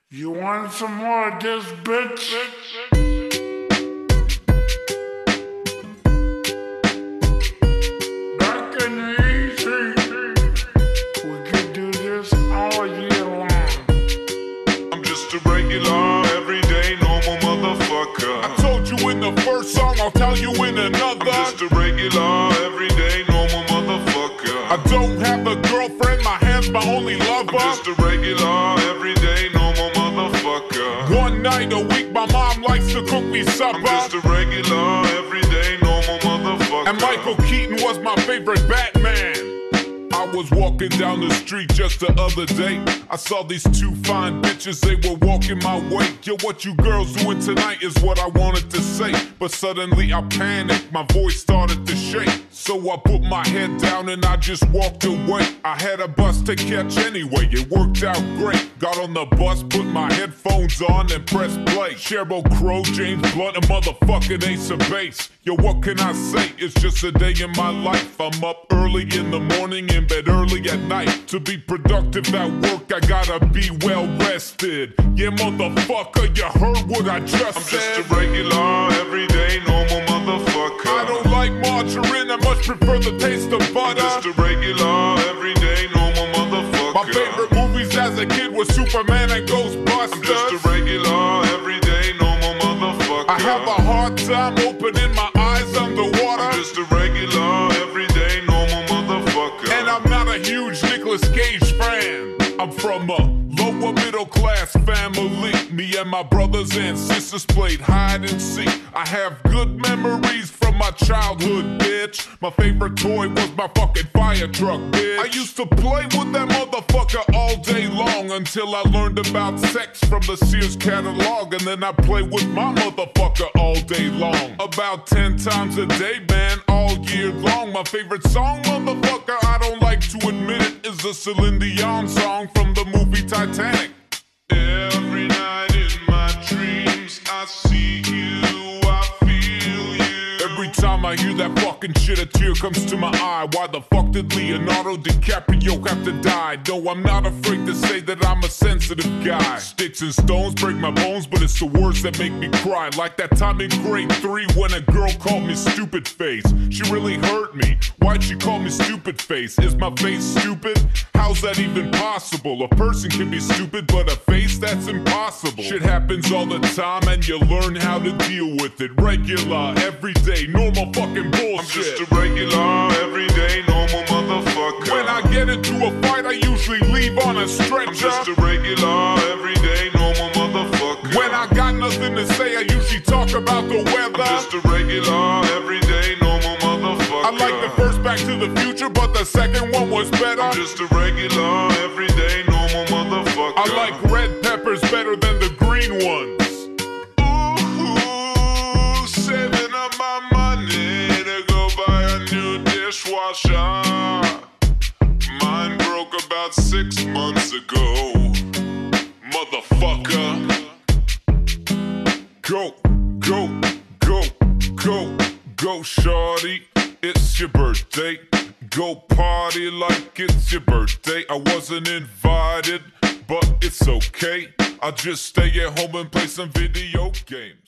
You want some more of this, bitch? Back in the easy, we could do this all year long. I'm just a regular, everyday, normal motherfucker. I told you in the first song, I'll tell you in another. I'm just a regular, everyday, normal motherfucker. I don't have a girlfriend, my hand's my only lover. I'm just a regular, everyday, normal motherfucker. One night a week, my mom likes to cook me supper. I'm just a regular, everyday, normal motherfucker. And Michael Keaton was my favorite Batman. I was walking down the street just the other day. I saw these two fine bitches, they were walking my way. Yo, what you girls doing tonight is what I wanted to say. But suddenly I panicked, my voice started to shake. So I put my head down and I just walked away. I had a bus to catch anyway, it worked out great. Got on the bus, put my headphones on and pressed play. Sheryl Crow, James Blunt, a motherfucking Ace of Base. Yo, what can I say? It's just a day in my life. I'm up early in the morning, in bed early at night. To be productive at work, I gotta be well rested. Yeah, motherfucker, you heard what I just said. I'm just a regular, everyday, normal motherfucker. I don't like margarine, I much prefer the taste of butter. I'm just a regular, everyday, normal motherfucker. My favorite movies as a kid were Superman and Ghostbusters. I'm just a regular, everyday, normal motherfucker. I have a hard time opening my eyes underwater. I'm just a regular, everyday, normal motherfucker. And I'm not a huge Nicolas Cage fan. I'm from a lower middle class family. Me and my brothers and sisters played hide and seek. I have good memories from my childhood, bitch. My favorite toy was my fucking fire truck, bitch. I used to play with that motherfucker all day long until I learned about sex from the Sears catalog. And then I play with my motherfucker all day long. About 10 times a day, man, all year long. My favorite song, motherfucker, I don't like to admit it, is a Celine Dion song from the movie Titanic. Every night in my dreams, I see you, I feel you. Every time I hear that fucking shit, a tear comes to my eye. Why the fuck did Leonardo DiCaprio have to die? No, I'm not afraid to say that I'm a sensitive guy. Sticks and stones break my bones, but it's the words that make me cry. Like that time in grade 3 when a girl called me stupid face. She really hurt me. Why'd she call me stupid face? Is my face stupid? How's that even possible? A person can be stupid, but a face, that's impossible. Shit happens all the time and you learn how to deal with it. Regular, everyday, normal fucking bullshit. I'm just a regular, everyday, normal motherfucker. When I get into a fight, I usually leave on a stretcher. I'm just a regular, everyday, normal motherfucker. When I got nothing to say, I usually talk about the weather. I'm just a regular, everyday, normal motherfucker. I like the first Back to the Future, but the second one was better. I'm just a regular, everyday, normal motherfucker. I like red peppers better than the green ones. Ooh, saving up my money to go buy a new dishwasher. Mine broke about 6 months ago. Motherfucker. Go, go, go, go, go, shorty. It's your birthday. Go party like it's your birthday. I wasn't invited, but it's okay. I'll just stay at home and play some video games.